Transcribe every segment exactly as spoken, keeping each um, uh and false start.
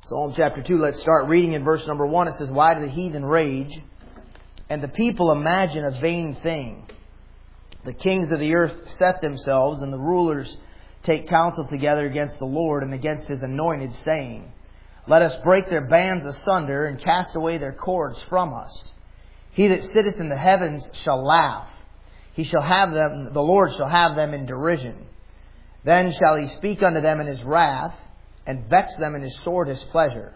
Psalm chapter two, let's start reading in verse number one. It says, "Why do the heathen rage, and the people imagine a vain thing? The kings of the earth set themselves, and the rulers take counsel together against the Lord and against His anointed, saying, Let us break their bands asunder, and cast away their cords from us. He that sitteth in the heavens shall laugh. He shall have them, the Lord shall have them in derision. Then shall He speak unto them in His wrath, and vex them in His sore displeasure.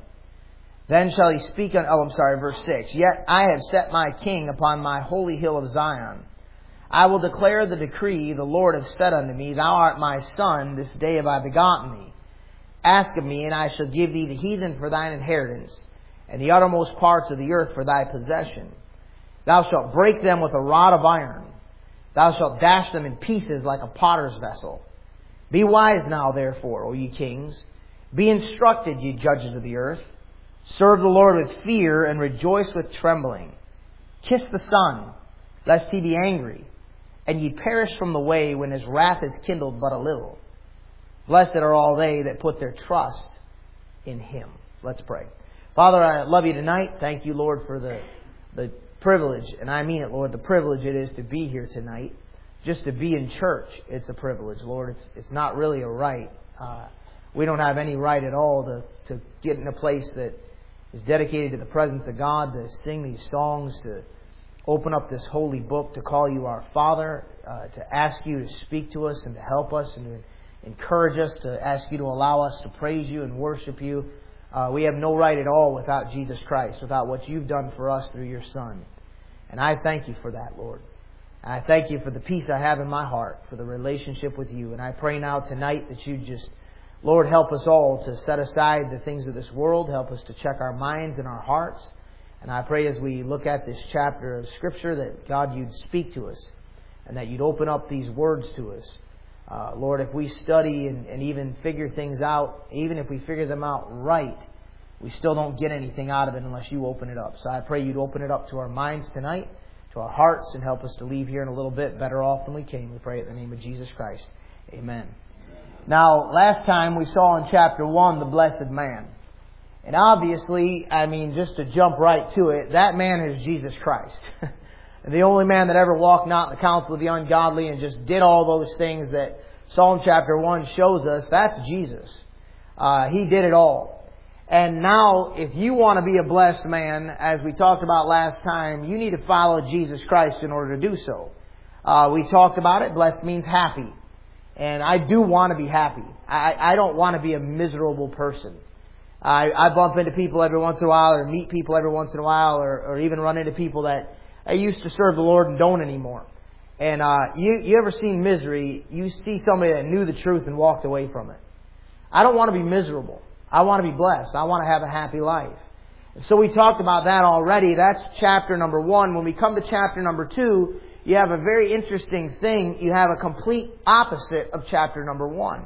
Then shall He speak unto..." Oh, I'm sorry, verse six. "Yet I have set my king upon my holy hill of Zion. I will declare the decree. The Lord hath said unto me, Thou art my son, this day have I begotten thee. Ask of me, and I shall give thee the heathen for thine inheritance, and the uttermost parts of the earth for thy possession. Thou shalt break them with a rod of iron. Thou shalt dash them in pieces like a potter's vessel. Be wise now, therefore, O ye kings. Be instructed, ye judges of the earth. Serve the Lord with fear, and rejoice with trembling. Kiss the Son, lest He be angry, and ye perish from the way when His wrath is kindled but a little. Blessed are all they that put their trust in Him." Let's pray. Father, I love You tonight. Thank You, Lord, for the, the privilege, and I mean it, Lord, the privilege it is to be here tonight. Just to be in church, it's a privilege, Lord. It's it's not really a right. Uh, we don't have any right at all to, to get in a place that is dedicated to the presence of God, to sing these songs, to open up this holy book, to call You our Father, uh, to ask You to speak to us and to help us and to encourage us, to ask You to allow us to praise You and worship You. Uh, we have no right at all without Jesus Christ, without what You've done for us through Your Son. And I thank You for that, Lord. And I thank You for the peace I have in my heart, for the relationship with You. And I pray now tonight that You just, Lord, help us all to set aside the things of this world. Help us to check our minds and our hearts. And I pray as we look at this chapter of Scripture that, God, You'd speak to us and that You'd open up these words to us. Uh, Lord, if we study and, and even figure things out, even if we figure them out right, we still don't get anything out of it unless You open it up. So I pray You'd open it up to our minds tonight, to our hearts, and help us to leave here in a little bit better off than we came. We pray in the name of Jesus Christ. Amen. Now, last time we saw in chapter one the blessed man. And obviously, I mean, just to jump right to it, that man is Jesus Christ. The only man that ever walked not in the counsel of the ungodly and just did all those things that Psalm chapter one shows us, that's Jesus. Uh, he did it all. And now, if you want to be a blessed man, as we talked about last time, you need to follow Jesus Christ in order to do so. Uh, we talked about it. Blessed means happy. And I do want to be happy. I, I don't want to be a miserable person. I, I bump into people every once in a while, or meet people every once in a while, or, or even run into people that I used to serve the Lord and don't anymore. And uh, you, you ever seen misery? You see somebody that knew the truth and walked away from it. I don't want to be miserable. I want to be blessed. I want to have a happy life. And so we talked about that already. That's chapter number one. When we come to chapter number two, you have a very interesting thing. You have a complete opposite of chapter number one.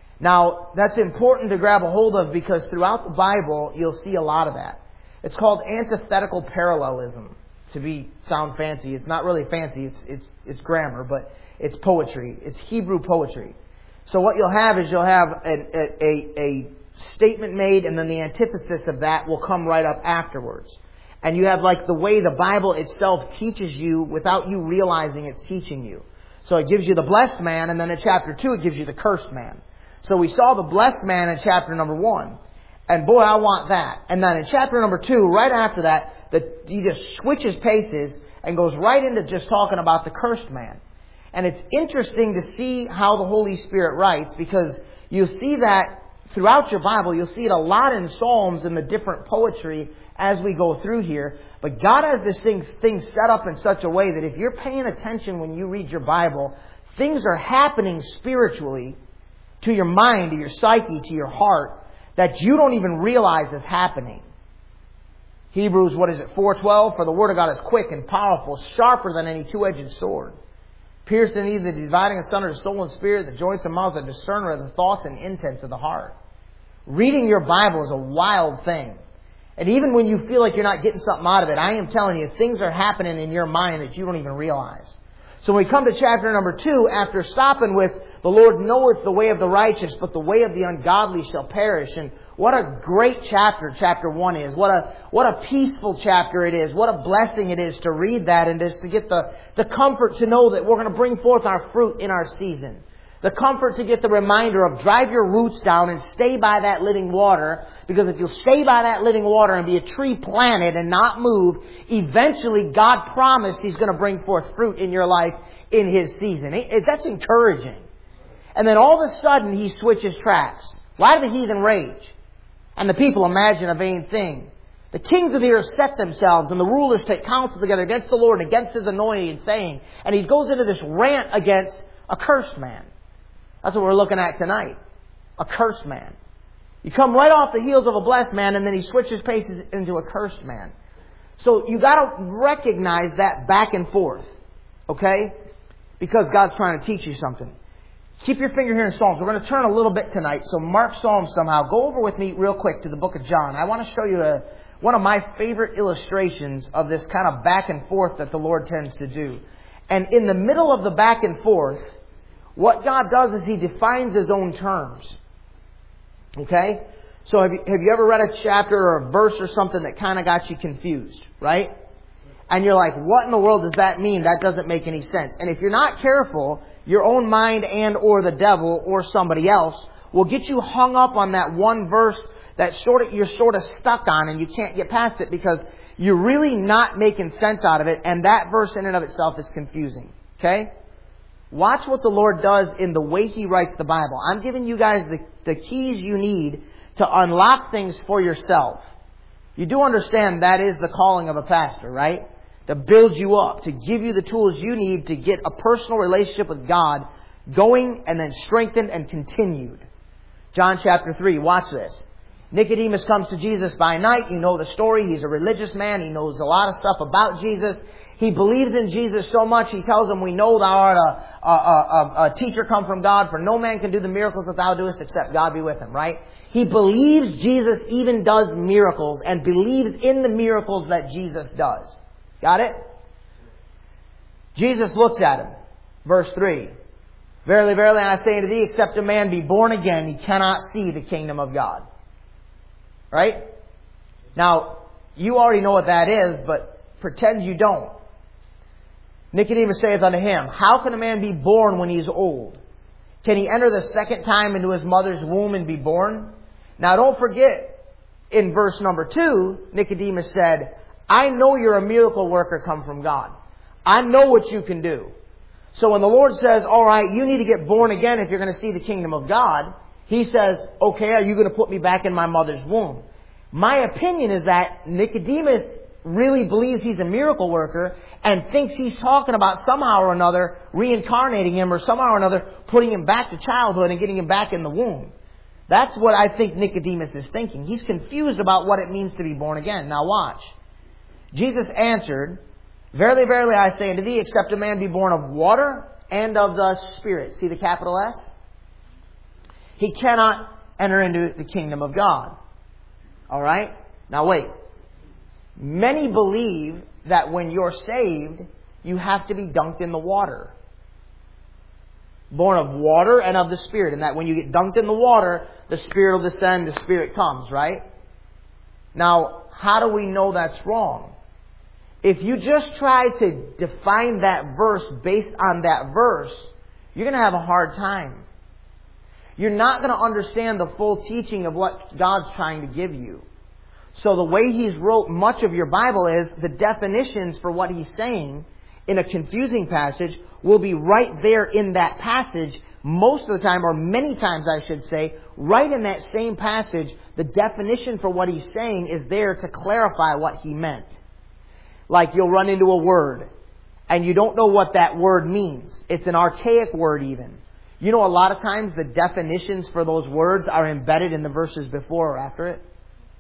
Now, that's important to grab a hold of because throughout the Bible, you'll see a lot of that. It's called antithetical parallelism. To be sound fancy, it's not really fancy. It's it's it's grammar, but it's poetry. It's Hebrew poetry. So what you'll have is you'll have a a, a, a statement made, and then the antithesis of that will come right up afterwards. And you have like the way the Bible itself teaches you without you realizing it's teaching you. So it gives you the blessed man, and then in chapter two it gives you the cursed man. So we saw the blessed man in chapter number one. And boy, I want that. And then in chapter number two, right after that, the, he just switches paces and goes right into just talking about the cursed man. And it's interesting to see how the Holy Spirit writes, because you'll see that throughout your Bible. You'll see it a lot in Psalms and the different poetry as we go through here. But God has this thing, thing set up in such a way that if you're paying attention when you read your Bible, things are happening spiritually to your mind, to your psyche, to your heart, that you don't even realize is happening. Hebrews, what is it, four twelve? For the Word of God is quick and powerful, sharper than any two-edged sword, piercing even the dividing asunder the soul and spirit, the joints and marrow, a discerner of the thoughts and intents of the heart. Reading your Bible is a wild thing. And even when you feel like you're not getting something out of it, I am telling you, things are happening in your mind that you don't even realize. So when we come to chapter number two, after stopping with The Lord knoweth the way of the righteous, but the way of the ungodly shall perish. And what a great chapter chapter one is. What a what a peaceful chapter it is. What a blessing it is to read that and just to get the, the comfort to know that we're going to bring forth our fruit in our season. The comfort to get the reminder of drive your roots down and stay by that living water. Because if you'll stay by that living water and be a tree planted and not move, eventually God promised He's going to bring forth fruit in your life in His season. It, that's encouraging. And then all of a sudden He switches tracks. Why do the heathen rage? And the people imagine a vain thing. The kings of the earth set themselves, and the rulers take counsel together against the Lord and against His anointed, saying, and he goes into this rant against a cursed man. That's what we're looking at tonight. A cursed man. You come right off the heels of a blessed man, and then he switches paces into a cursed man. So you got to recognize that back and forth. Okay? Because God's trying to teach you something. Keep your finger here in Psalms. We're going to turn a little bit tonight. So mark Psalms somehow. Go over with me real quick to the book of John. I want to show you a, one of my favorite illustrations of this kind of back and forth that the Lord tends to do. And in the middle of the back and forth, what God does is He defines His own terms. Okay? So have you, have you ever read a chapter or a verse or something that kind of got you confused, right? And you're like, what in the world does that mean? That doesn't make any sense. And if you're not careful, your own mind and or the devil or somebody else will get you hung up on that one verse that sort of you're sort of stuck on and you can't get past it because you're really not making sense out of it. And that verse in and of itself is confusing. Okay? Watch what the Lord does in the way He writes the Bible. I'm giving you guys the, the keys you need to unlock things for yourself. You do understand that is the calling of a pastor, right? To build you up, to give you the tools you need to get a personal relationship with God going and then strengthened and continued. John chapter three, watch this. Nicodemus comes to Jesus by night. You know the story. He's a religious man. He knows a lot of stuff about Jesus. He believes in Jesus so much, he tells him, we know thou art a, a, a, a teacher come from God, for no man can do the miracles that thou doest except God be with him, right? He believes Jesus even does miracles and believes in the miracles that Jesus does. Got it? Jesus looks at him. Verse three. Verily, verily, I say unto thee, except a man be born again, he cannot see the kingdom of God. Right? Now, you already know what that is, but pretend you don't. Nicodemus saith unto him, how can a man be born when he is old? Can he enter the second time into his mother's womb and be born? Now don't forget, in verse number two, Nicodemus said, I know you're a miracle worker come from God. I know what you can do. So when the Lord says, all right, you need to get born again if you're going to see the kingdom of God, He says, okay, are you going to put me back in my mother's womb? My opinion is that Nicodemus really believes he's a miracle worker and thinks he's talking about somehow or another reincarnating him or somehow or another putting him back to childhood and getting him back in the womb. That's what I think Nicodemus is thinking. He's confused about what it means to be born again. Now watch. Jesus answered, verily, verily, I say unto thee, except a man be born of water and of the Spirit. See the capital S? He cannot enter into the kingdom of God. All right? Now wait. Many believe that when you're saved, you have to be dunked in the water. Born of water and of the Spirit. And that when you get dunked in the water, the Spirit will descend, the Spirit comes, right? Now, how do we know that's wrong? If you just try to define that verse based on that verse, you're going to have a hard time. You're not going to understand the full teaching of what God's trying to give you. So the way He's wrote much of your Bible is the definitions for what He's saying in a confusing passage will be right there in that passage most of the time, or many times I should say, right in that same passage, the definition for what He's saying is there to clarify what He meant. Like you'll run into a word and you don't know what that word means. It's an archaic word even. You know, a lot of times the definitions for those words are embedded in the verses before or after it.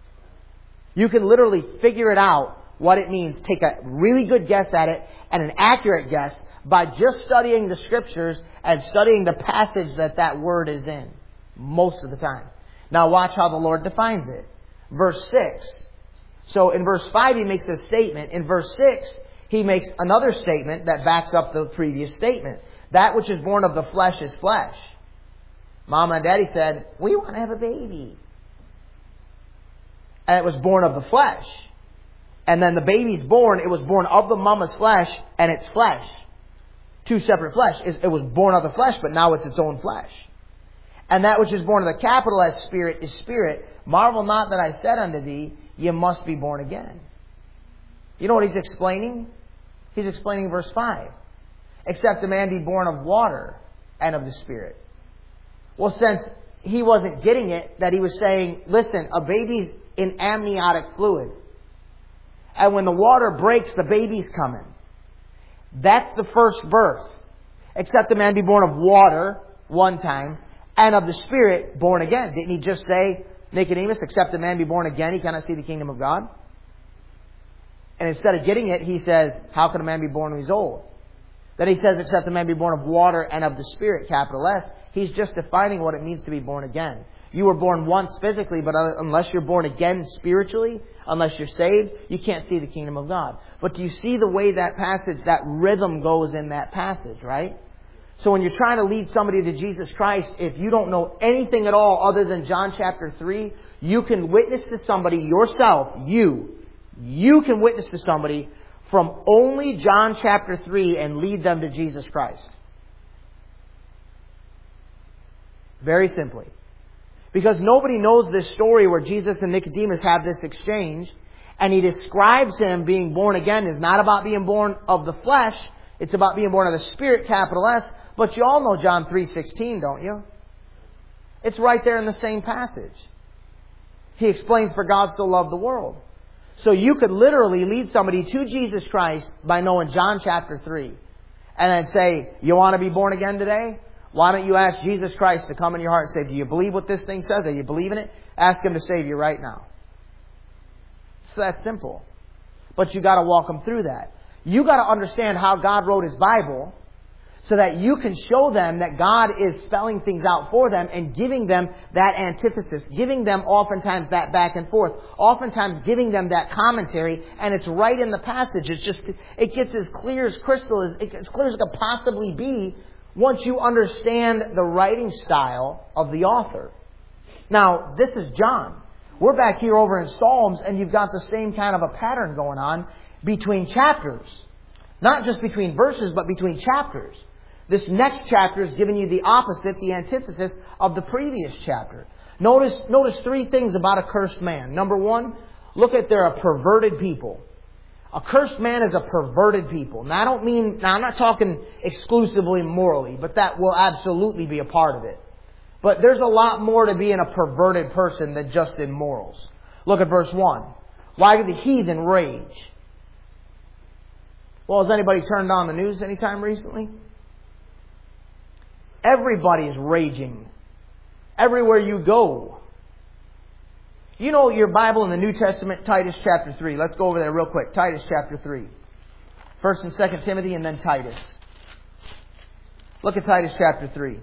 You can literally figure it out what it means. Take a really good guess at it and an accurate guess by just studying the Scriptures and studying the passage that that word is in. Most of the time. Now watch how the Lord defines it. Verse six. So in verse five He makes a statement. In verse six He makes another statement that backs up the previous statement. That which is born of the flesh is flesh. Mama and Daddy said, we want to have a baby. And it was born of the flesh. And then the baby's born, it was born of the mama's flesh, and it's flesh. Two separate flesh. It was born of the flesh, but now it's its own flesh. And that which is born of the capital S Spirit is spirit. Marvel not that I said unto thee, ye must be born again. You know what he's explaining? He's explaining verse five. Except a man be born of water and of the Spirit. Well, since he wasn't getting it, that he was saying, listen, a baby's in amniotic fluid. And when the water breaks, the baby's coming. That's the first birth. Except a man be born of water, one time, and of the Spirit, born again. Didn't he just say, Nicodemus, except a man be born again, he cannot see the kingdom of God? And instead of getting it, he says, how can a man be born when he's old? Then he says, except a man be born of water and of the Spirit, capital S. He's just defining what it means to be born again. You were born once physically, but unless you're born again spiritually, unless you're saved, you can't see the kingdom of God. But do you see the way that passage, that rhythm goes in that passage, right? So when you're trying to lead somebody to Jesus Christ, if you don't know anything at all other than John chapter three, you can witness to somebody yourself, you, you can witness to somebody from only John chapter three and lead them to Jesus Christ. Very simply. Because nobody knows this story where Jesus and Nicodemus have this exchange, and he describes him being born again. It's not about being born of the flesh, it's about being born of the Spirit, capital S. But you all know John three sixteen, don't you? It's right there in the same passage. He explains, for God so loved the world. So you could literally lead somebody to Jesus Christ by knowing John chapter three. And then say, you want to be born again today? Why don't you ask Jesus Christ to come in your heart and say, do you believe what this thing says? Are you believing it? Ask Him to save you right now. It's that simple. But you got to walk them through that. You got to understand how God wrote His Bible so that you can show them that God is spelling things out for them and giving them that antithesis, giving them oftentimes that back and forth, oftentimes giving them that commentary, and it's right in the passage. It's just, it gets as clear as crystal, as, as clear as it could possibly be once you understand the writing style of the author. Now, this is John. We're back here over in Psalms, and you've got the same kind of a pattern going on between chapters. Not just between verses, but between chapters. This next chapter is giving you the opposite, the antithesis of the previous chapter. Notice, notice three things about a cursed man. Number one, look at they're a perverted people. A cursed man is a perverted people. Now I don't mean, now I'm not talking exclusively morally, but that will absolutely be a part of it. But there's a lot more to being a perverted person than just in morals. Look at verse one. Why do the heathen rage? Well, has anybody turned on the news anytime recently? Everybody's raging. Everywhere you go. You know your Bible in the New Testament, Titus chapter three. Let's go over there real quick. Titus chapter three. First and Second Timothy and then Titus. Look at Titus chapter three.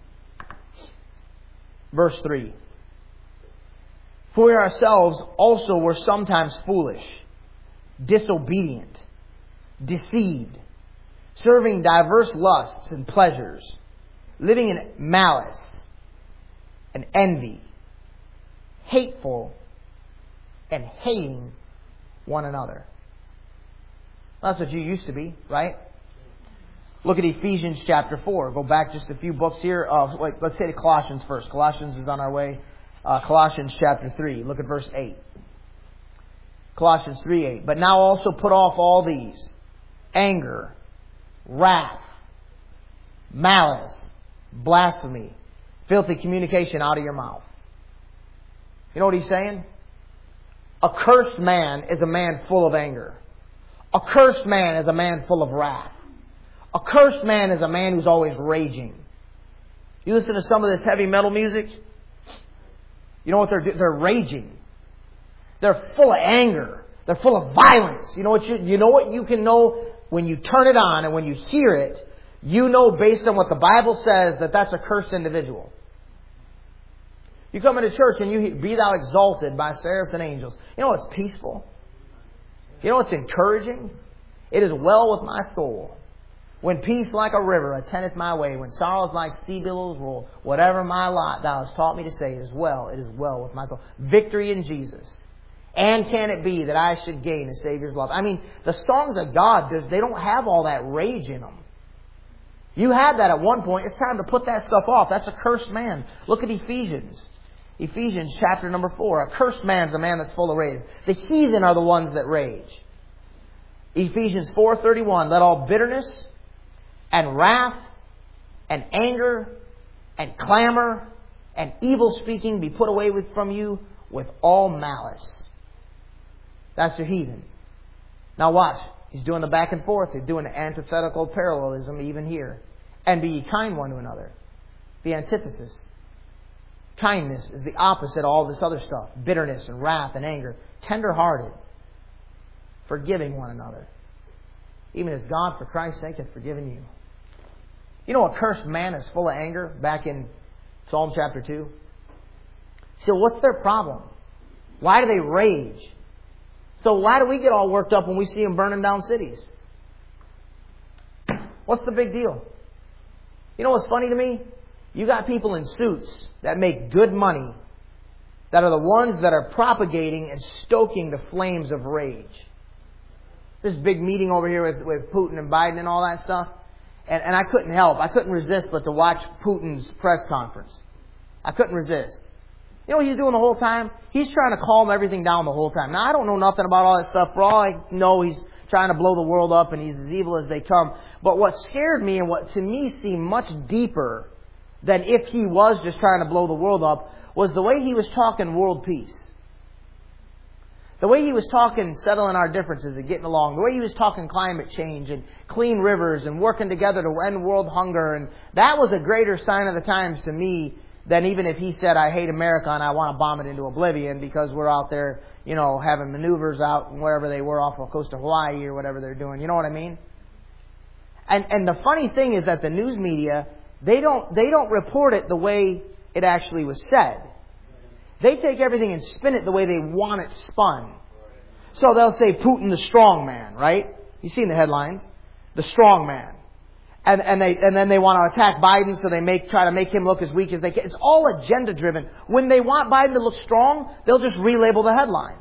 Verse three. For we ourselves also were sometimes foolish, disobedient, deceived, serving diverse lusts and pleasures, living in malice and envy, hateful and hating one another. That's what you used to be, right? Look at Ephesians chapter four. Go back just a few books here. Uh, wait, let's say to Colossians first. Colossians is on our way. Uh, Colossians chapter three. Look at verse eight. Colossians three eight. But now also put off all these: anger, wrath, malice, blasphemy, filthy communication out of your mouth. You know what he's saying? A cursed man is a man full of anger. A cursed man is a man full of wrath. A cursed man is a man who's always raging. You listen to some of this heavy metal music, you know what they're doing? They're raging. They're full of anger. They're full of violence. You know what you, you know what you can know when you turn it on and when you hear it, you know based on what the Bible says that that's a cursed individual. You come into church and you be thou exalted by seraphs and angels. You know what's peaceful? You know what's encouraging? It is well with my soul. When peace like a river attendeth my way, when sorrows like sea billows roll, whatever my lot thou hast taught me to say, it is well, it is well with my soul. Victory in Jesus. And can it be that I should gain a Savior's love? I mean, the songs of God, they don't have all that rage in them. You had that at one point. It's time to put that stuff off. That's a cursed man. Look at Ephesians. Ephesians chapter number four. A cursed man is a man that's full of rage. The heathen are the ones that rage. Ephesians four thirty-one. Let all bitterness and wrath and anger and clamor and evil speaking be put away with, from you with all malice. That's your heathen. Now watch. He's doing the back and forth. He's doing the antithetical parallelism even here. And be ye kind one to another. The antithesis. Kindness is the opposite of all this other stuff. Bitterness and wrath and anger. Tender-hearted. Forgiving one another. Even as God, for Christ's sake, hath forgiven you. You know, a cursed man is full of anger. Back in Psalm chapter two. So what's their problem? Why do they rage? So why do we get all worked up when we see them burning down cities? What's the big deal? You know what's funny to me? You got people in suits that make good money that are the ones that are propagating and stoking the flames of rage. This big meeting over here with, with Putin and Biden and all that stuff. And, and I couldn't help. I couldn't resist but to watch Putin's press conference. I couldn't resist. You know what he's doing the whole time? He's trying to calm everything down the whole time. Now, I don't know nothing about all that stuff. For all I know, he's trying to blow the world up and he's as evil as they come. But what scared me and what to me seemed much deeper than if he was just trying to blow the world up was the way he was talking world peace. The way he was talking settling our differences and getting along. The way he was talking climate change and clean rivers and working together to end world hunger. And that was a greater sign of the times to me than even if he said, I hate America and I want to bomb it into oblivion because we're out there, you know, having maneuvers out wherever they were off the coast of Hawaii or whatever they're doing. You know what I mean? And and the funny thing is that the news media, they don't they don't report it the way it actually was said. They take everything and spin it the way they want it spun. So they'll say Putin the strong man, right? You've seen the headlines. The strong man. And, and they, and then they want to attack Biden, so they make, try to make him look as weak as they can. It's all agenda driven. When they want Biden to look strong, they'll just relabel the headline.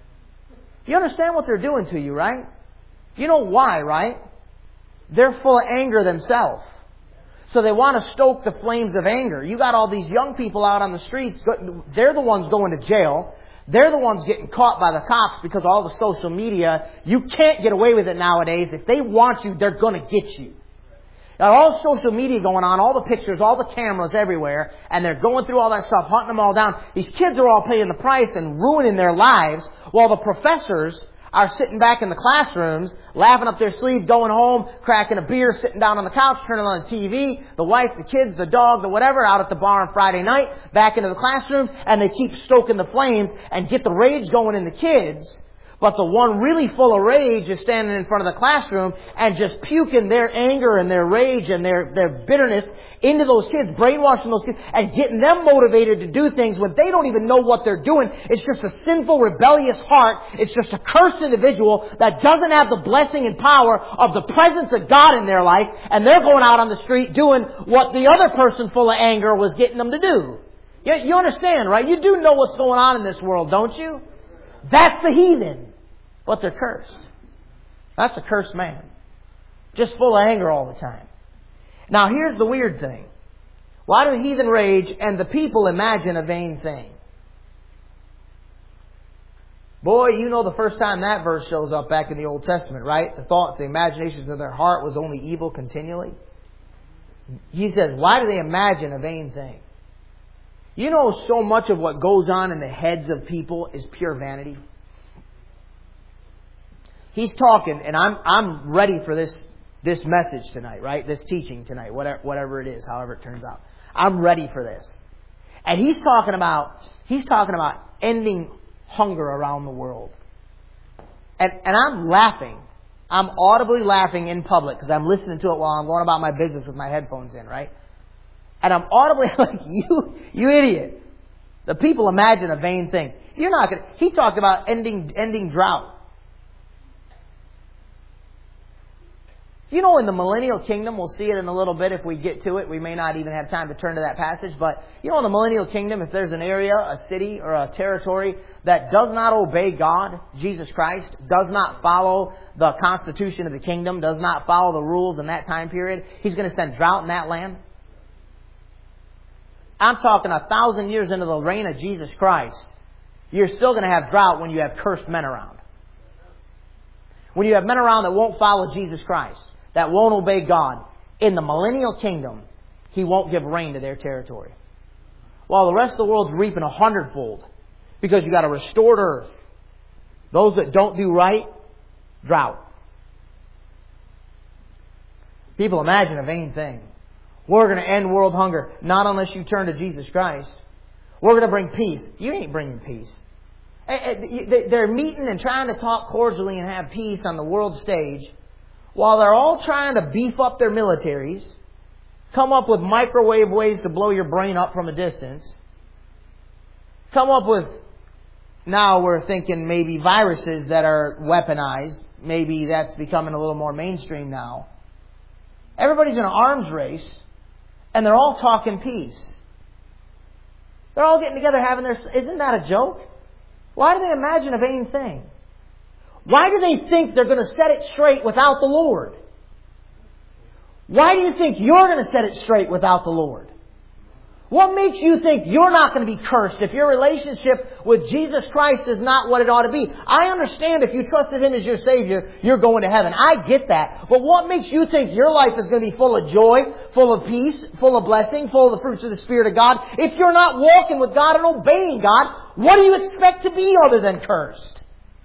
You understand what they're doing to you, right? You know why, right? They're full of anger themselves. So they want to stoke the flames of anger. You got all these young people out on the streets. They're the ones going to jail. They're the ones getting caught by the cops because all the social media. You can't get away with it nowadays. If they want you, they're going to get you. Got all social media going on, all the pictures, all the cameras everywhere, and they're going through all that stuff, hunting them all down. These kids are all paying the price and ruining their lives, while the professors are sitting back in the classrooms, laughing up their sleeve, going home, cracking a beer, sitting down on the couch, turning on the T V, the wife, the kids, the dog, the whatever, out at the bar on Friday night, back into the classroom, and they keep stoking the flames and get the rage going in the kids. But the one really full of rage is standing in front of the classroom and just puking their anger and their rage and their, their bitterness into those kids, brainwashing those kids and getting them motivated to do things when they don't even know what they're doing. It's just a sinful, rebellious heart. It's just a cursed individual that doesn't have the blessing and power of the presence of God in their life, and they're going out on the street doing what the other person full of anger was getting them to do. You, you understand, right? You do know what's going on in this world, don't you? That's the heathen. But they're cursed. That's a cursed man. Just full of anger all the time. Now here's the weird thing. Why do the heathen rage and the people imagine a vain thing? Boy, you know the first time that verse shows up back in the Old Testament, right? The thoughts, the imaginations of their heart was only evil continually. He says, why do they imagine a vain thing? You know so much of what goes on in the heads of people is pure vanity. He's talking, and I'm I'm ready for this this message tonight, right? This teaching tonight, whatever whatever it is, however it turns out. I'm ready for this. And he's talking about he's talking about ending hunger around the world. And and I'm laughing. I'm audibly laughing in public because I'm listening to it while I'm going about my business with my headphones in, right? And I'm audibly like, you you idiot. The people imagine a vain thing. You're not gonna he talked about ending ending drought. You know, in the millennial kingdom, we'll see it in a little bit if we get to it. We may not even have time to turn to that passage. But, you know, in the millennial kingdom, if there's an area, a city, or a territory that does not obey God, Jesus Christ, does not follow the constitution of the kingdom, does not follow the rules in that time period, He's going to send drought in that land. I'm talking a thousand years into the reign of Jesus Christ. You're still going to have drought when you have cursed men around. When you have men around that won't follow Jesus Christ, that won't obey God, in the millennial kingdom, He won't give rain to their territory. While the rest of the world's reaping a hundredfold, because you got a restored earth. Those that don't do right, drought. People imagine a vain thing. We're going to end world hunger. Not unless you turn to Jesus Christ. We're going to bring peace. You ain't bringing peace. They're meeting and trying to talk cordially and have peace on the world stage, while they're all trying to beef up their militaries, come up with microwave ways to blow your brain up from a distance, come up with, now we're thinking maybe viruses that are weaponized. Maybe that's becoming a little more mainstream now. Everybody's in an arms race, and they're all talking peace. They're all getting together having their... Isn't that a joke? Why do they imagine a vain thing? Why do they think they're going to set it straight without the Lord? Why do you think you're going to set it straight without the Lord? What makes you think you're not going to be cursed if your relationship with Jesus Christ is not what it ought to be? I understand if you trusted Him as your Savior, you're going to heaven. I get that. But what makes you think your life is going to be full of joy, full of peace, full of blessing, full of the fruits of the Spirit of God? If you're not walking with God and obeying God, what do you expect to be other than cursed?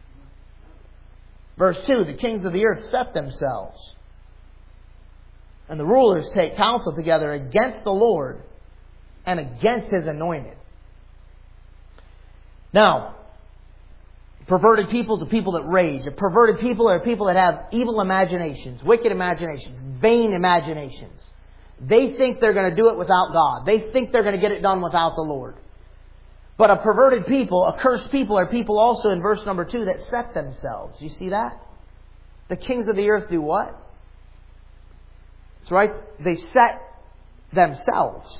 Verse two, the kings of the earth set themselves, and the rulers take counsel together against the Lord and against His anointed. Now, perverted peoples are people that rage. A perverted people are people that have evil imaginations, wicked imaginations, vain imaginations. They think they're going to do it without God. They think they're going to get it done without the Lord. But a perverted people, a cursed people, are people also in verse number two that set themselves. You see that? The kings of the earth do what? That's right. They set themselves.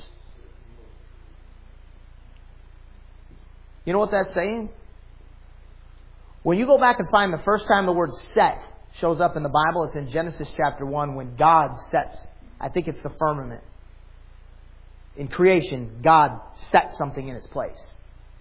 You know what that's saying? When you go back and find the first time the word set shows up in the Bible, it's in Genesis chapter one when God sets, I think it's the firmament. In creation, God set something in its place.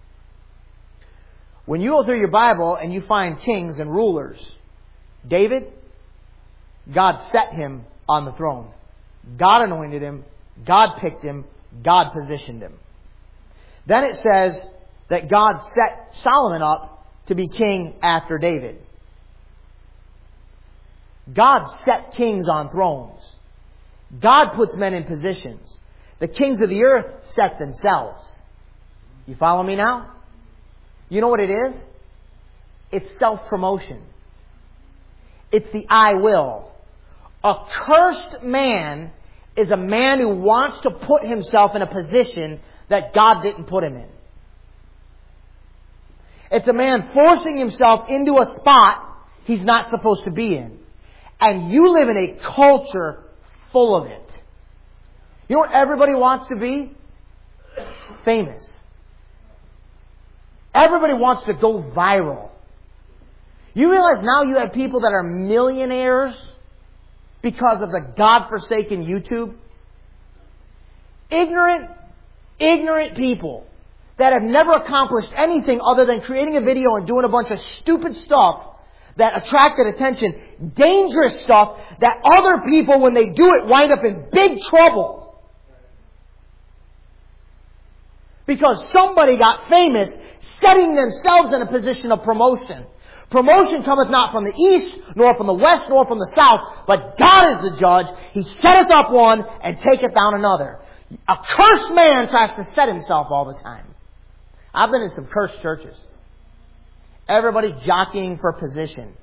When you go through your Bible and you find kings and rulers, David, God set him on the throne. God anointed him. God picked him. God positioned him. Then it says that God set Solomon up to be king after David. God set kings on thrones. God puts men in positions. The kings of the earth set themselves. You follow me now? You know what it is? It's self-promotion. It's the I will. A cursed man is a man who wants to put himself in a position that God didn't put him in. It's a man forcing himself into a spot he's not supposed to be in. And you live in a culture full of it. You know what everybody wants to be? Famous. Everybody wants to go viral. You realize now you have people that are millionaires because of the godforsaken YouTube? Ignorant, ignorant people that have never accomplished anything other than creating a video and doing a bunch of stupid stuff that attracted attention. Dangerous stuff that other people, when they do it, wind up in big trouble. Because somebody got famous setting themselves in a position of promotion. Promotion cometh not from the east, nor from the west, nor from the south, but God is the judge. He setteth up one and taketh down another. A cursed man tries to set himself all the time. I've been in some cursed churches. Everybody jockeying for position.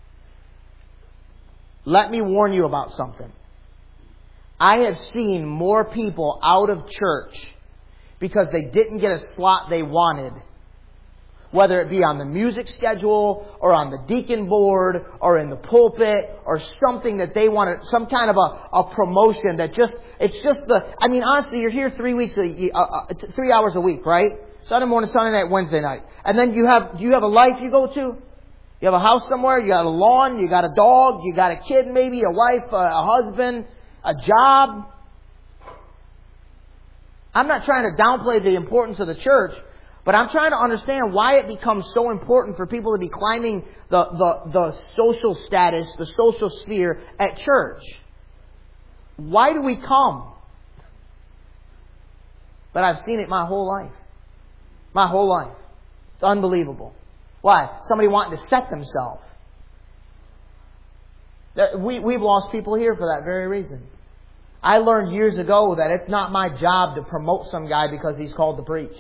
Let me warn you about something. I have seen more people out of church because they didn't get a slot they wanted, Whether it be on the music schedule or on the deacon board or in the pulpit or something that they want to, some kind of a, a promotion that just, it's just the, I mean, honestly, you're here three weeks, a, uh, uh, three hours a week, right? Sunday morning, Sunday night, Wednesday night. And then you have, you have a life you go to? You have a house somewhere, you got a lawn, you got a dog, you got a kid maybe, a wife, a, a husband, a job. I'm not trying to downplay the importance of the church, but I'm trying to understand why it becomes so important for people to be climbing the, the, the social status, the social sphere at church. Why do we come? But I've seen it my whole life. My whole life. It's unbelievable. Why? Somebody wanting to set themselves. We, we've lost people here for that very reason. I learned years ago that it's not my job to promote some guy because he's called to preach.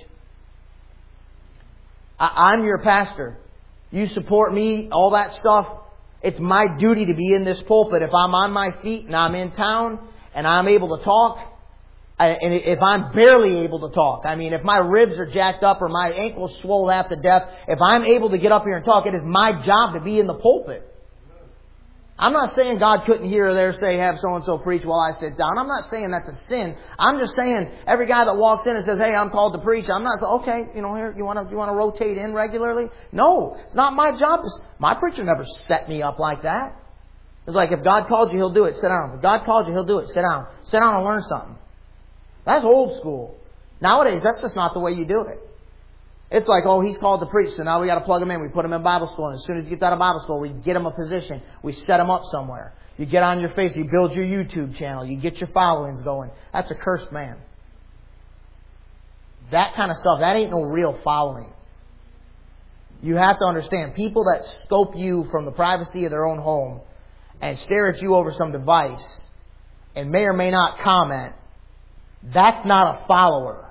I, I'm your pastor. You support me, all that stuff. It's my duty to be in this pulpit. If I'm on my feet and I'm in town and I'm able to talk, and if I'm barely able to talk, I mean, if my ribs are jacked up or my ankles swole half to death, if I'm able to get up here and talk, it is my job to be in the pulpit. I'm not saying God couldn't here or there say, have so-and-so preach while I sit down. I'm not saying that's a sin. I'm just saying every guy that walks in and says, hey, I'm called to preach, I'm not saying, okay, you know, here, you want to you want to rotate in regularly? No, it's not my job. My preacher never set me up like that. It's like if God called you, He'll do it. Sit down. If God called you, He'll do it. Sit down. Sit down and learn something. That's old school. Nowadays, that's just not the way you do it. It's like, oh, he's called to preach, so now we got to plug him in. We put him in Bible school, and as soon as he gets out of Bible school, we get him a position. We set him up somewhere. You get on your face, you build your YouTube channel, you get your followings going. That's a cursed man. That kind of stuff, that ain't no real following. You have to understand, people that scope you from the privacy of their own home and stare at you over some device and may or may not comment, that's not a follower.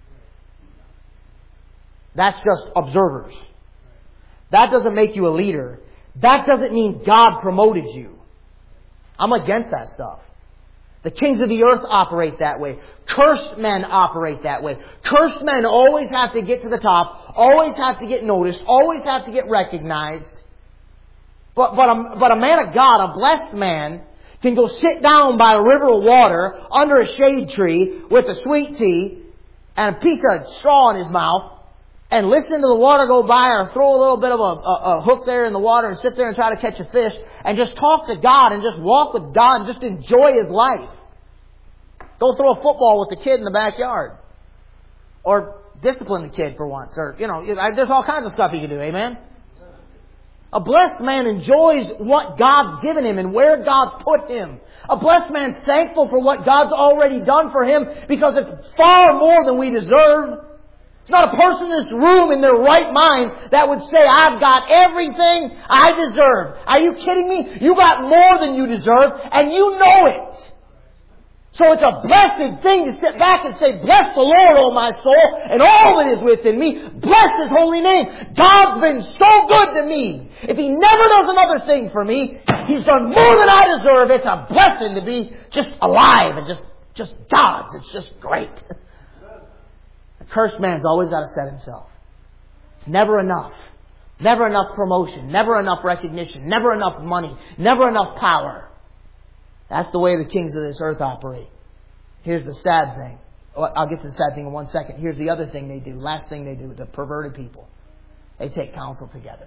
That's just observers. That doesn't make you a leader. That doesn't mean God promoted you. I'm against that stuff. The kings of the earth operate that way. Cursed men operate that way. Cursed men always have to get to the top, always have to get noticed, always have to get recognized. But, but, a, but a man of God, a blessed man, can go sit down by a river of water under a shade tree with a sweet tea and a piece of straw in his mouth and listen to the water go by, or throw a little bit of a, a, a hook there in the water and sit there and try to catch a fish and just talk to God and just walk with God and just enjoy his life. Go throw a football with the kid in the backyard. Or discipline the kid for once. Or, you know, there's all kinds of stuff you can do. Amen? A blessed man enjoys what God's given him and where God's put him. A blessed man's thankful for what God's already done for him because it's far more than we deserve. There's not a person in this room in their right mind that would say, I've got everything I deserve. Are you kidding me? You got more than you deserve, and you know it. So it's a blessed thing to sit back and say, bless the Lord, O my soul, and all that is within me. Bless His holy name. God's been so good to me. If He never does another thing for me, He's done more than I deserve. It's a blessing to be just alive and just, just God's. It's just great. A cursed man's always got to set himself. It's never enough. Never enough promotion. Never enough recognition. Never enough money. Never enough power. That's the way the kings of this earth operate. Here's the sad thing. I'll get to the sad thing in one second. Here's the other thing they do. Last thing they do. The perverted people. They take counsel together.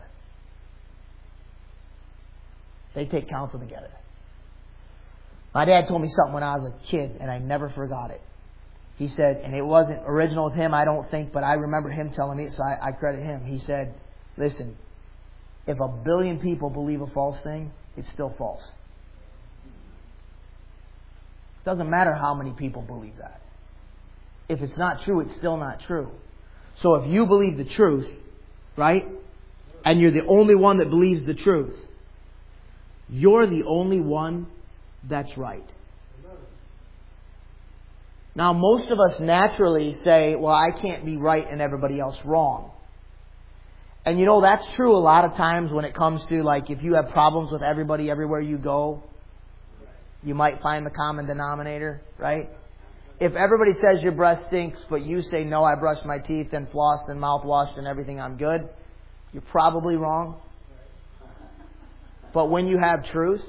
They take counsel together. My dad told me something when I was a kid, and I never forgot it. He said, and it wasn't original with him, I don't think, but I remember him telling me it, so I, I credit him. He said, listen, if a billion people believe a false thing, it's still false. It doesn't matter how many people believe that. If it's not true, it's still not true. So if you believe the truth, right, and you're the only one that believes the truth, you're the only one that's right. Now, most of us naturally say, well, I can't be right and everybody else wrong. And you know, that's true a lot of times when it comes to, like, if you have problems with everybody everywhere you go, you might find the common denominator, right? If everybody says your breath stinks, but you say, no, I brushed my teeth and flossed and mouthwashed and everything, I'm good, You're probably wrong. But when you have truth,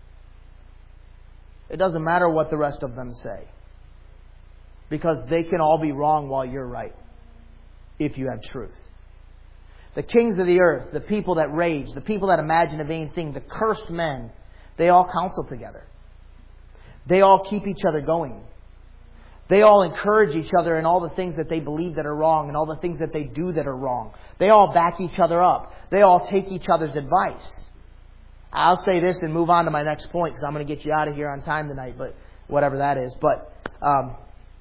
it doesn't matter what the rest of them say. Because they can all be wrong while you're right. If you have truth. The kings of the earth, the people that rage, the people that imagine a vain thing, the cursed men, they all counsel together. They all keep each other going. They all encourage each other in all the things that they believe that are wrong and all the things that they do that are wrong. They all back each other up. They all take each other's advice. I'll say this and move on to my next point because I'm going to get you out of here on time tonight, but whatever that is. But um,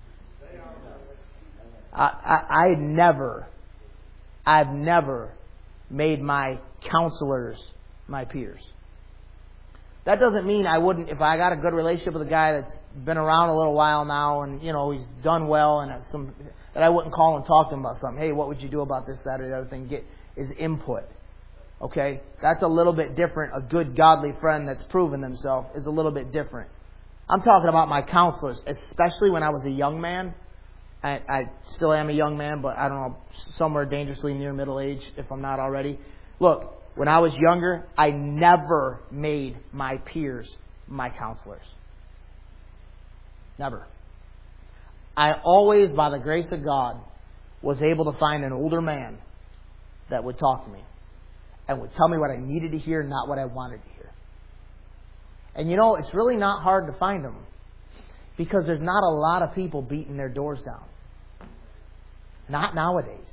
I, I, I never, I've never made my counselors my peers. That doesn't mean I wouldn't, if I got a good relationship with a guy that's been around a little while now and, you know, he's done well and some, that I wouldn't call and talk to him about something. Hey, what would you do about this, that, or the other thing? Get his input. Okay? That's a little bit different. A good, godly friend that's proven themselves is a little bit different. I'm talking about my counselors, especially when I was a young man. I, I still am a young man, but I don't know, somewhere dangerously near middle age, if I'm not already. Look, when I was younger, I never made my peers my counselors. Never. I always, by the grace of God, was able to find an older man that would talk to me and would tell me what I needed to hear, not what I wanted to hear. And you know, it's really not hard to find them because there's not a lot of people beating their doors down. Not nowadays.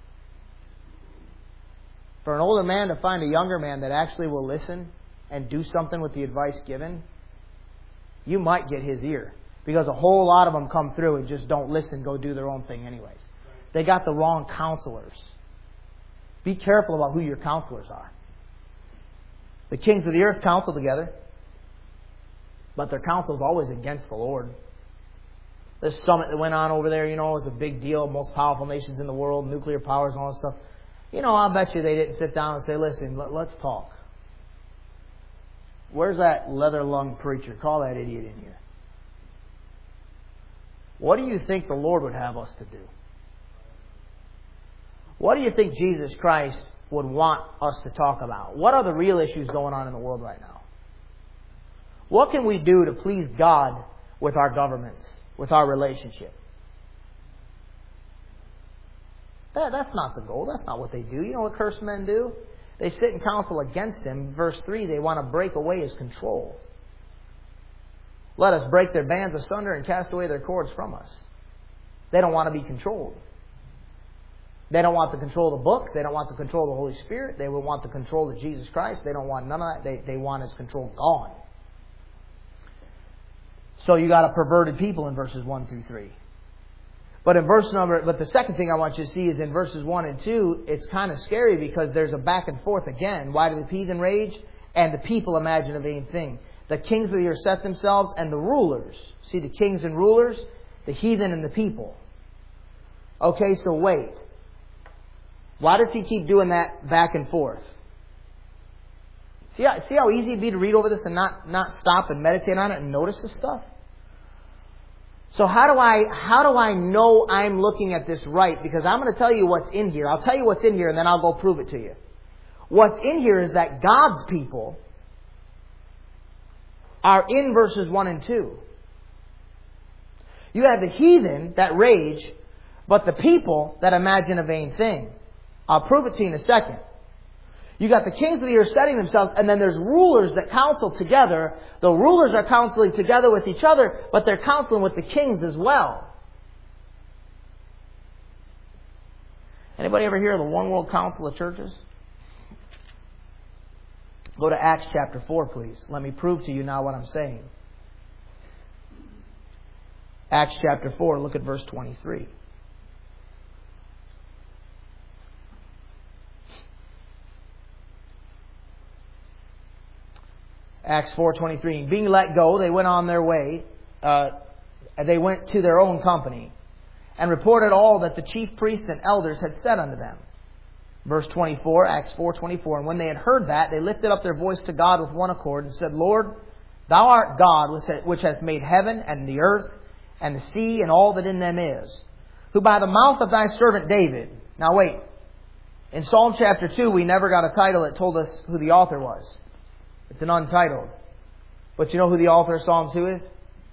For an older man to find a younger man that actually will listen and do something with the advice given, you might get his ear. Because a whole lot of them come through and just don't listen, go do their own thing anyways. They got the wrong counselors. Be careful about who your counselors are. The kings of the earth counsel together, but their counsel is always against the Lord. This summit that went on over there, you know, it's a big deal. Most powerful nations in the world, nuclear powers and all that stuff. You know, I'll bet you they didn't sit down and say, listen, let, let's talk. Where's that leather-lunged preacher? Call that idiot in here. What do you think the Lord would have us to do? What do you think Jesus Christ would want us to talk about? What are the real issues going on in the world right now? What can we do to please God with our governments, with our relationship? That, that's not the goal. That's not what they do. You know what cursed men do? They sit in counsel against Him. Verse three, they want to break away His control. Let us break their bands asunder and cast away their cords from us. They don't want to be controlled. They don't want to control the book. They don't want to control the Holy Spirit. They will want to control of Jesus Christ. They don't want none of that. They, they want His control gone. So you got a perverted people in verses one through three. But in verse number, but the second thing I want you to see is in verses one and two, it's kind of scary because there's a back and forth again. Why do the heathen rage? And the people imagine a vain thing. The kings of the earth set themselves, and the rulers. See, the kings and rulers, the heathen and the people. Okay, so wait. Why does he keep doing that back and forth? See how, see how easy it'd be to read over this and not, not stop and meditate on it and notice this stuff? So how do I how do I know I'm looking at this right? Because I'm going to tell you what's in here. I'll tell you what's in here and then I'll go prove it to you. What's in here is that God's people are in verses one and two. You have the heathen that rage, but the people that imagine a vain thing. I'll prove it to you in a second. You got the kings of the earth setting themselves, and then there's rulers that counsel together. The rulers are counseling together with each other, but they're counseling with the kings as well. Anybody ever hear of the One World Council of Churches? Go to Acts chapter four, please. Let me prove to you now what I'm saying. Acts chapter four, look at verse twenty-three. Acts four twenty-three. Being let go, they went on their way. Uh, they went to their own company and reported all that the chief priests and elders had said unto them. Verse twenty-four, Acts four twenty-four. And when they had heard that, they lifted up their voice to God with one accord and said, Lord, Thou art God, which hast made heaven and the earth and the sea and all that in them is, who by the mouth of Thy servant David. Now wait. In Psalm chapter two, we never got a title that told us who the author was. It's an untitled. But you know who the author of Psalm two is?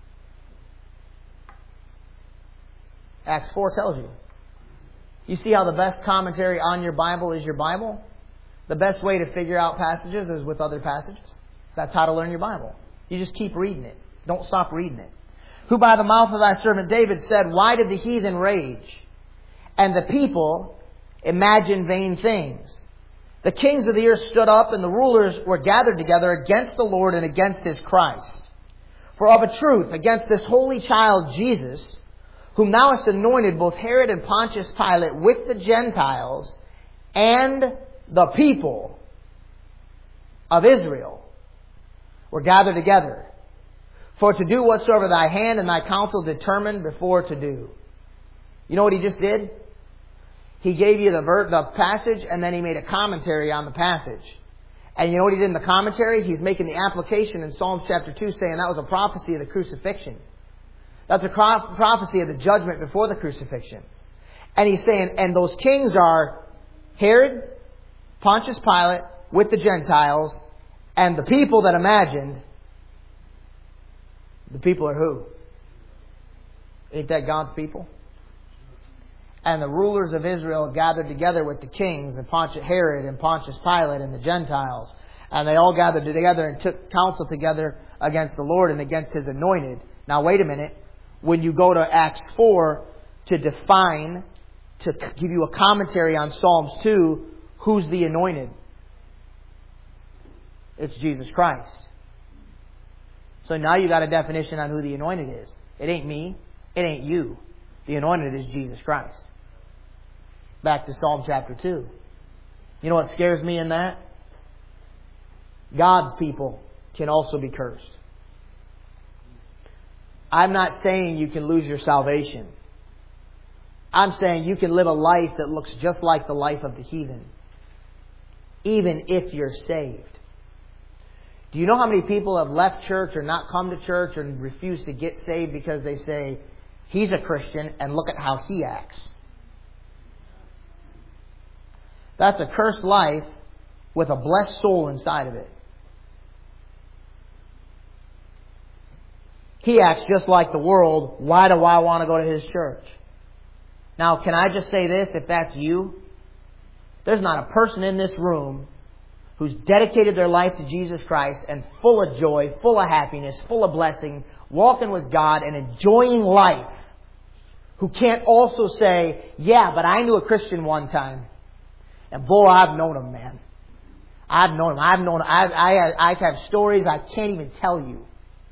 Acts four tells you. You see how the best commentary on your Bible is your Bible? The best way to figure out passages is with other passages. That's how to learn your Bible. You just keep reading it. Don't stop reading it. Who by the mouth of thy servant David said, why did the heathen rage? And the people imagine vain things. The kings of the earth stood up, and the rulers were gathered together against the Lord and against His Christ. For of a truth, against this holy child Jesus, whom thou hast anointed, both Herod and Pontius Pilate with the Gentiles and the people of Israel were gathered together, for to do whatsoever thy hand and thy counsel determined before to do. You know what he just did? He gave you the, ver- the passage, and then he made a commentary on the passage. And you know what he did in the commentary? He's making the application in Psalm chapter two, saying that was a prophecy of the crucifixion. That's a pro- prophecy of the judgment before the crucifixion. And he's saying, and those kings are Herod, Pontius Pilate, with the Gentiles, and the people that imagined. The people are who? Ain't that God's people? And the rulers of Israel gathered together with the kings, and Pontius Herod and Pontius Pilate and the Gentiles. And they all gathered together and took counsel together against the Lord and against His anointed. Now wait a minute. When you go to Acts four to define, to give you a commentary on Psalms two, who's the anointed? It's Jesus Christ. So now you got a definition on who the anointed is. It ain't me. It ain't you. The anointed is Jesus Christ. Back to Psalm chapter two. You know what scares me in that? God's people can also be cursed. I'm not saying you can lose your salvation. I'm saying you can live a life that looks just like the life of the heathen, even if you're saved. Do you know how many people have left church or not come to church and refused to get saved because they say, he's a Christian and look at how he acts? That's a cursed life with a blessed soul inside of it. He acts just like the world. Why do I want to go to his church? Now, can I just say this, if that's you? There's not a person in this room who's dedicated their life to Jesus Christ and full of joy, full of happiness, full of blessing, walking with God and enjoying life, who can't also say, yeah, but I knew a Christian one time. And boy, I've known him, man. I've known him. I've known him. I, I, I have stories I can't even tell you.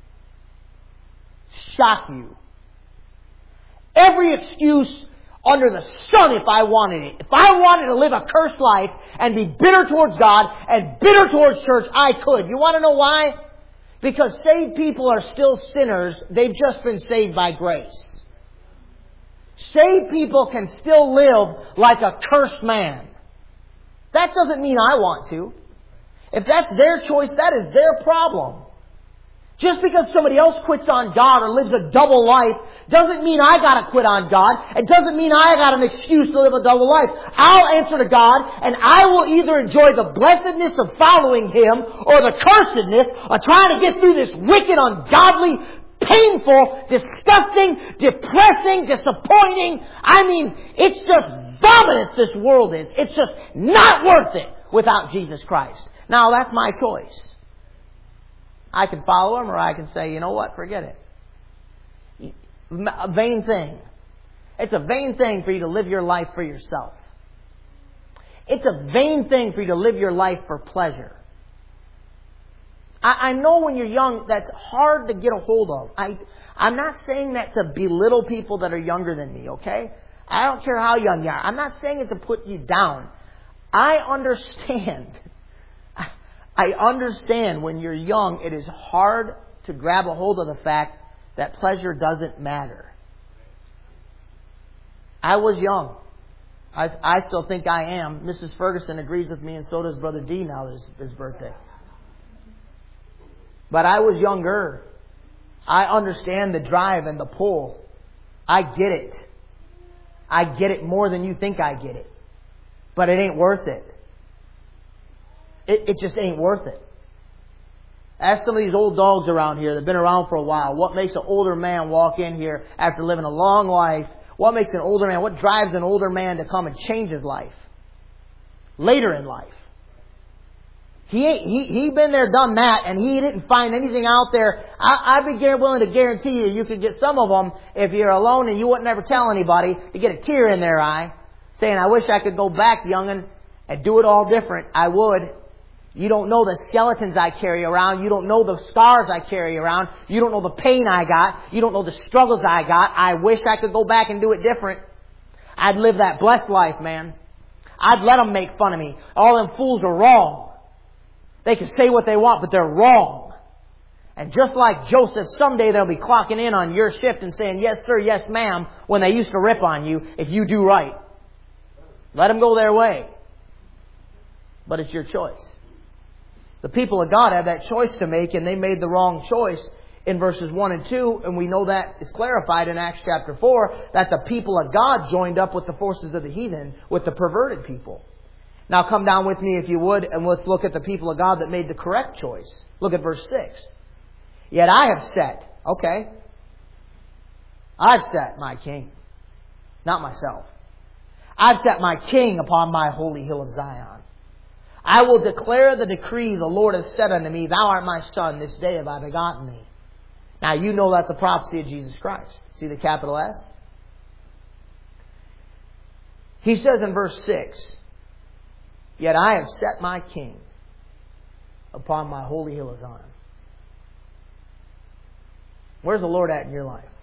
Shock you. Every excuse under the sun if I wanted it. If I wanted to live a cursed life and be bitter towards God and bitter towards church, I could. You want to know why? Because saved people are still sinners. They've just been saved by grace. Saved people can still live like a cursed man. That doesn't mean I want to. If that's their choice, that is their problem. Just because somebody else quits on God or lives a double life doesn't mean I got to quit on God. It doesn't mean I got an excuse to live a double life. I'll answer to God, and I will either enjoy the blessedness of following Him or the cursedness of trying to get through this wicked, ungodly, painful, disgusting, depressing, disappointing. I mean, it's just vomitous, this world is. It's just not worth it without Jesus Christ. Now, that's my choice. I can follow Him, or I can say, you know what, forget it. A vain thing. It's a vain thing for you to live your life for yourself. It's a vain thing for you to live your life for pleasure. I, I know when you're young, that's hard to get a hold of. I, I'm not saying that to belittle people that are younger than me, okay? I don't care how young you are. I'm not saying it to put you down. I understand. I understand when you're young, it is hard to grab a hold of the fact that pleasure doesn't matter. I was young. I, I still think I am. Missus Ferguson agrees with me, and so does Brother D now, his, his birthday. But I was younger. I understand the drive and the pull. I get it. I get it more than you think I get it. But it ain't worth it. It, it just ain't worth it. Ask some of these old dogs around here that have been around for a while. What makes an older man walk in here after living a long life? What makes an older man, what drives an older man to come and change his life? Later in life. He ain't, he, he been there, done that, and he didn't find anything out there. I, I'd be willing to guarantee you, you could get some of them if you're alone and you wouldn't ever tell anybody, to get a tear in their eye, saying, I wish I could go back, young'un, and do it all different. I would. You don't know the skeletons I carry around. You don't know the scars I carry around. You don't know the pain I got. You don't know the struggles I got. I wish I could go back and do it different. I'd live that blessed life, man. I'd let them make fun of me. All them fools are wrong. They can say what they want, but they're wrong. And just like Joseph, someday they'll be clocking in on your shift and saying, yes, sir, yes, ma'am, when they used to rip on you if you do right. Let them go their way. But it's your choice. The people of God had that choice to make, and they made the wrong choice in verses one and two. And we know that is clarified in Acts chapter four, that the people of God joined up with the forces of the heathen, with the perverted people. Now come down with me if you would, and let's look at the people of God that made the correct choice. Look at verse six. Yet I have set, okay, I've set my king, not myself. I've set my king upon my holy hill of Zion. I will declare the decree the Lord has said unto me, thou art my son, this day have I begotten thee. Now you know that's a prophecy of Jesus Christ. See the capital S? He says in verse six, yet I have set my king upon my holy hill of Zion. Where's the Lord at in your life?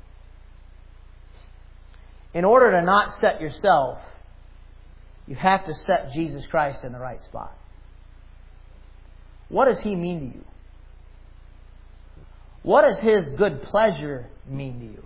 In order to not set yourself, you have to set Jesus Christ in the right spot. What does He mean to you? What does His good pleasure mean to you?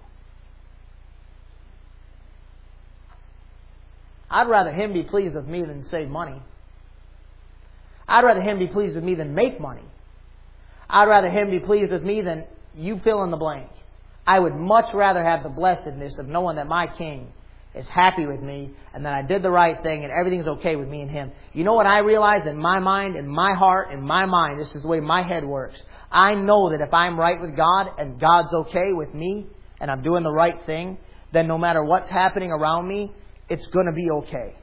I'd rather Him be pleased with me than save money. I'd rather Him be pleased with me than make money. I'd rather Him be pleased with me than you fill in the blank. I would much rather have the blessedness of knowing that my King is happy with me and that I did the right thing and everything's okay with me and Him. You know what I realize in my mind, in my heart, in my mind, this is the way my head works. I know that if I'm right with God and God's okay with me and I'm doing the right thing, then no matter what's happening around me, it's going to be okay.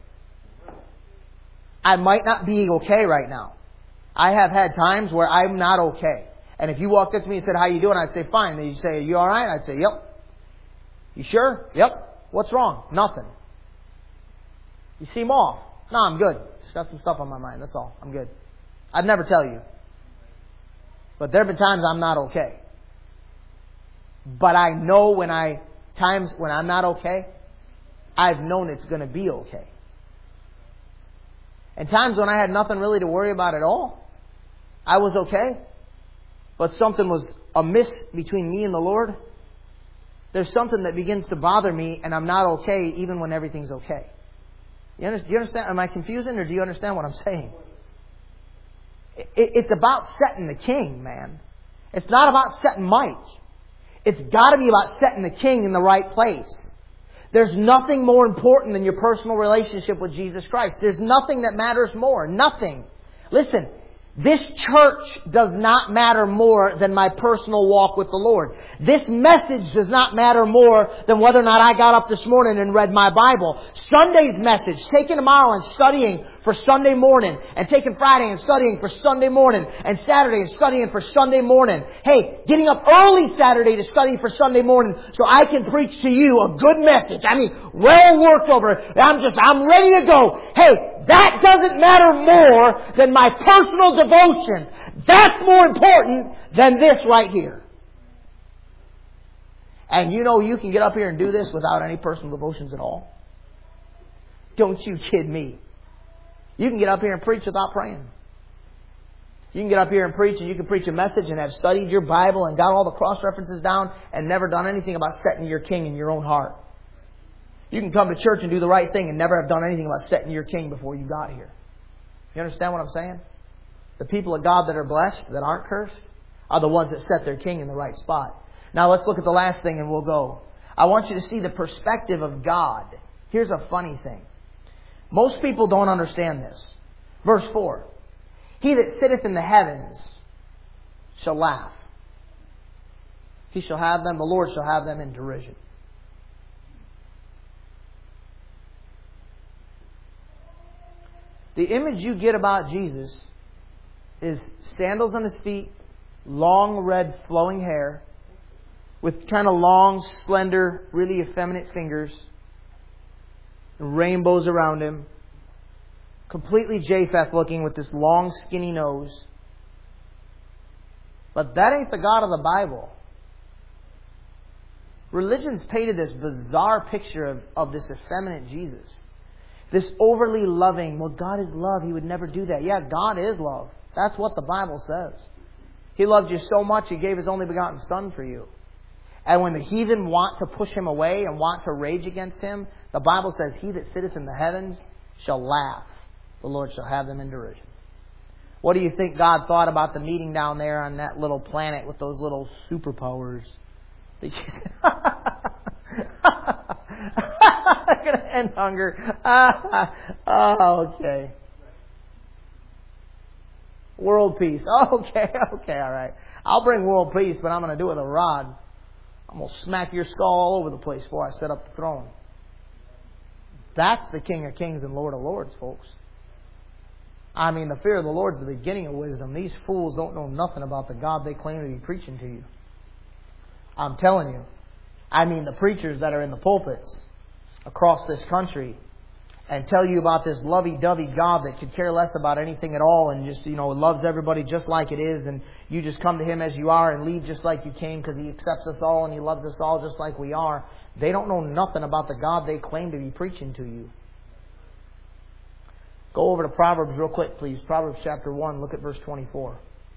I might not be okay right now. I have had times where I'm not okay. And if you walked up to me and said, how you doing? I'd say, fine. And you'd say, are you all right? I'd say, yep. You sure? Yep. What's wrong? Nothing. You seem off. No, I'm good. Just got some stuff on my mind. That's all. I'm good. I'd never tell you. But there have been times I'm not okay. But I know when I, times when I'm not okay, I've known it's going to be okay. And times when I had nothing really to worry about at all, I was okay. But something was amiss between me and the Lord. There's something that begins to bother me and I'm not okay even when everything's okay. You understand? Do you understand? Am I confusing or do you understand what I'm saying? It, it's about setting the king, man. It's not about setting Mike. It's got to be about setting the king in the right place. There's nothing more important than your personal relationship with Jesus Christ. There's nothing that matters more. Nothing. Listen. This church does not matter more than my personal walk with the Lord. This message does not matter more than whether or not I got up this morning and read my Bible. Sunday's message, taking tomorrow and studying for Sunday morning, and taking Friday and studying for Sunday morning, and Saturday and studying for Sunday morning. Hey, getting up early Saturday to study for Sunday morning so I can preach to you a good message. I mean, well worked over. I'm just, I'm ready to go. Hey, that doesn't matter more than my personal devotions. That's more important than this right here. And you know you can get up here and do this without any personal devotions at all. Don't you kid me. You can get up here and preach without praying. You can get up here and preach and you can preach a message and have studied your Bible and got all the cross-references down and never done anything about setting your king in your own heart. You can come to church and do the right thing and never have done anything about setting your king before you got here. You understand what I'm saying? The people of God that are blessed, that aren't cursed, are the ones that set their king in the right spot. Now let's look at the last thing and we'll go. I want you to see the perspective of God. Here's a funny thing. Most people don't understand this. Verse four. He that sitteth in the heavens shall laugh. He shall have them, the Lord shall have them in derision. The image you get about Jesus is sandals on his feet, long red flowing hair, with kind of long, slender, really effeminate fingers, and rainbows around him, completely Japheth looking with this long, skinny nose. But that ain't the God of the Bible. Religion's painted this bizarre picture of, of this effeminate Jesus. This overly loving, well, God is love. He would never do that. Yeah, God is love. That's what the Bible says. He loved you so much, He gave His only begotten Son for you. And when the heathen want to push Him away and want to rage against Him, the Bible says, He that sitteth in the heavens shall laugh. The Lord shall have them in derision. What do you think God thought about the meeting down there on that little planet with those little superpowers? I'm going to end hunger. Oh, okay. World peace. Okay, okay, all right. I'll bring world peace, but I'm going to do it with a rod. I'm going to smack your skull all over the place before I set up the throne. That's the King of Kings and Lord of Lords, folks. I mean, the fear of the Lord is the beginning of wisdom. These fools don't know nothing about the God they claim to be preaching to you. I'm telling you. I mean, the preachers that are in the pulpits across this country and tell you about this lovey-dovey God that could care less about anything at all and just, you know, loves everybody just like it is, and you just come to Him as you are and leave just like you came because He accepts us all and He loves us all just like we are. They don't know nothing about the God they claim to be preaching to you. Go over to Proverbs real quick, please. Proverbs chapter one, look at verse twenty-four.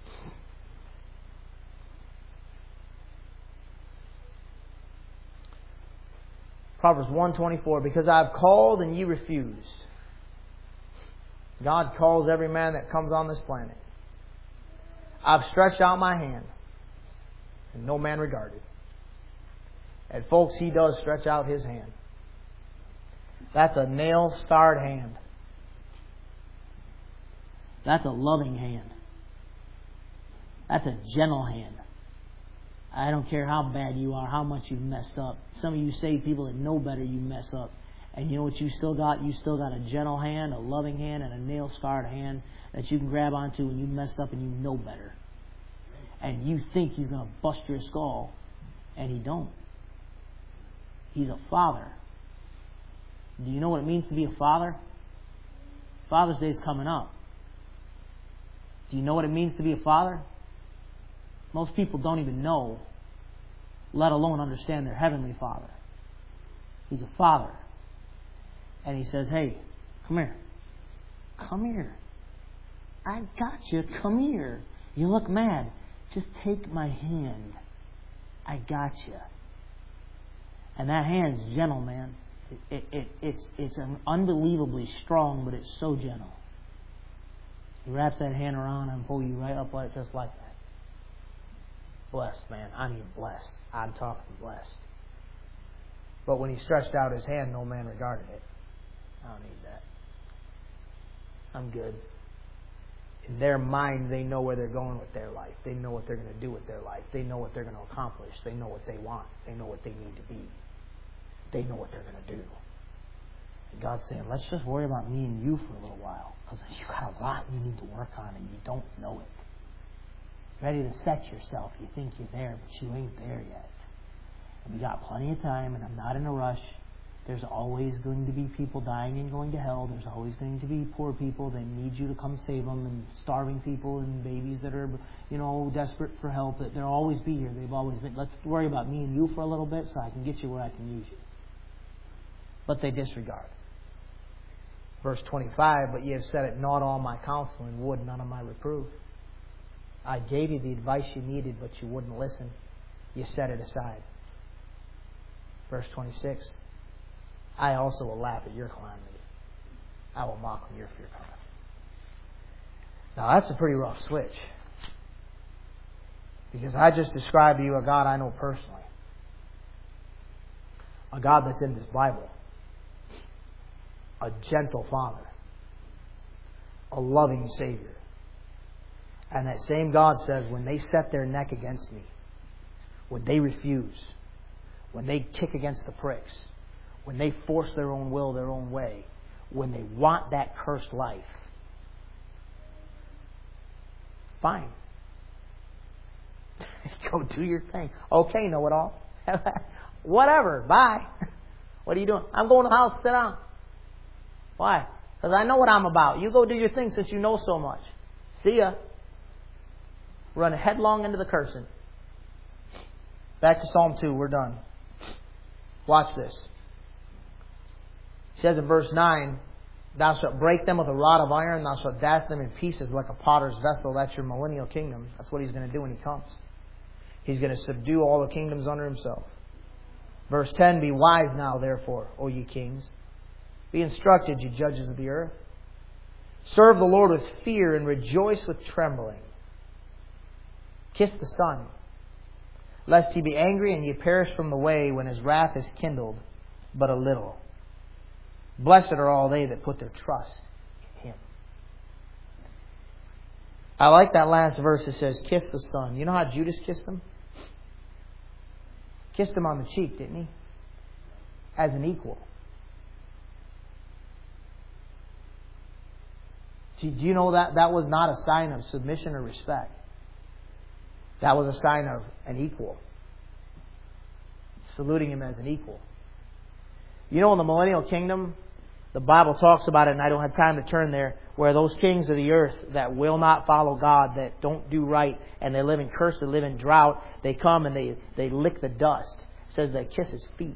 Proverbs one twenty-four, because I have called and ye refused. God calls every man that comes on this planet. I've stretched out my hand, and no man regarded. And folks, He does stretch out His hand. That's a nail-scarred hand. That's a loving hand. That's a gentle hand. I don't care how bad you are, how much you've messed up. Some of you saved people that know better, you mess up. And you know what you still got? You still got a gentle hand, a loving hand, and a nail-scarred hand that you can grab onto when you mess up and you know better. And you think He's going to bust your skull, and He don't. He's a father. Do you know what it means to be a father? Father's Day is coming up. Do you know what it means to be a father? Most people don't even know, let alone understand their heavenly Father. He's a father. And He says, hey, come here. Come here. I got you. Come here. You look mad. Just take my hand. I got you. And that hand's gentle, man. It, it, it, it's, it's unbelievably strong, but it's so gentle. He wraps that hand around and pulls you right up like just like that. Blessed, man. I mean blessed. I'm talking blessed. But when He stretched out His hand, no man regarded it. I don't need that. I'm good. In their mind, they know where they're going with their life. They know what they're going to do with their life. They know what they're going to accomplish. They know what they want. They know what they need to be. They know what they're going to do. And God's saying, let's just worry about me and you for a little while. Because you got a lot you need to work on and you don't know it. Ready to set yourself. You think you're there, but you ain't there yet. And we got plenty of time, and I'm not in a rush. There's always going to be people dying and going to hell. There's always going to be poor people that need you to come save them, and starving people and babies that are, you know, desperate for help. They'll always be here. They've always been. Let's worry about me and you for a little bit so I can get you where I can use you. But they disregard. Verse twenty-five, but ye have set at naught all my counsel, and would none of my reproof. I gave you the advice you needed, but you wouldn't listen. You set it aside. Verse twenty-six, I also will laugh at your calamity. I will mock when your fear cometh. Now that's a pretty rough switch. Because I just described to you a God I know personally. A God that's in this Bible. a gentle Father, a loving Savior. And that same God says, when they set their neck against me, when they refuse, when they kick against the pricks, when they force their own will their own way, when they want that cursed life, fine. Go do your thing. Okay, know-it-all. Whatever. Bye. What are you doing? I'm going to the house. Sit down. Why? Because I know what I'm about. You go do your thing since you know so much. See ya. Run headlong into the cursing. Back to Psalm two. We're done. Watch this. It says in verse nine, Thou shalt break them with a rod of iron. Thou shalt dash them in pieces like a potter's vessel. That's your millennial kingdom. That's what He's going to do when He comes. He's going to subdue all the kingdoms under Himself. Verse ten, Be wise now, therefore, O ye kings. Be instructed, ye judges of the earth. Serve the Lord with fear and rejoice with trembling. Kiss the Son, lest He be angry and ye perish from the way when His wrath is kindled but a little. Blessed are all they that put their trust in Him. I like that last verse that says, Kiss the Son. You know how Judas kissed Him? Kissed Him on the cheek, didn't he? As an equal. Do you know that that was not a sign of submission or respect? That was a sign of an equal. Saluting Him as an equal. You know, in the millennial kingdom, the Bible talks about it, and I don't have time to turn there, where those kings of the earth that will not follow God, that don't do right, and they live in curse, they live in drought, they come and they, they lick the dust. It says they kiss His feet.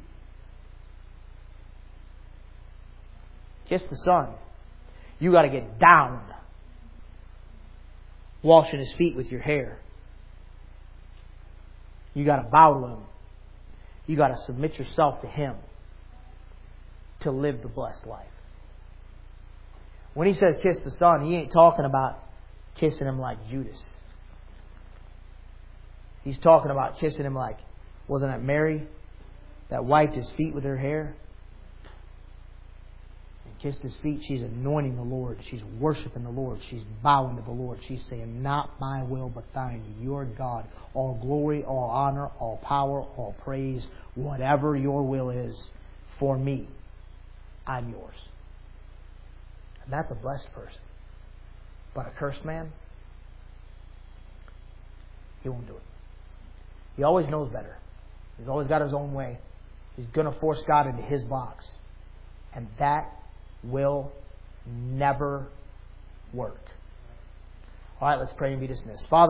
Kiss the Son. You got to get down. Washing His feet with your hair. You got to bow to Him. You got to submit yourself to Him to live the blessed life. When He says kiss the Son, He ain't talking about kissing Him like Judas. He's talking about kissing Him like, wasn't it Mary that wiped His feet with her hair? And kissed His feet. She's anointing the Lord. She's worshiping the Lord. She's bowing to the Lord. She's saying, Not my will, but Thine. Your God. All glory, all honor, all power, all praise, whatever Your will is for me, I'm Yours. And that's a blessed person. But a cursed man, he won't do it. He always knows better. He's always got his own way. He's going to force God into his box. And that will never work. All right, let's pray and be dismissed. Father,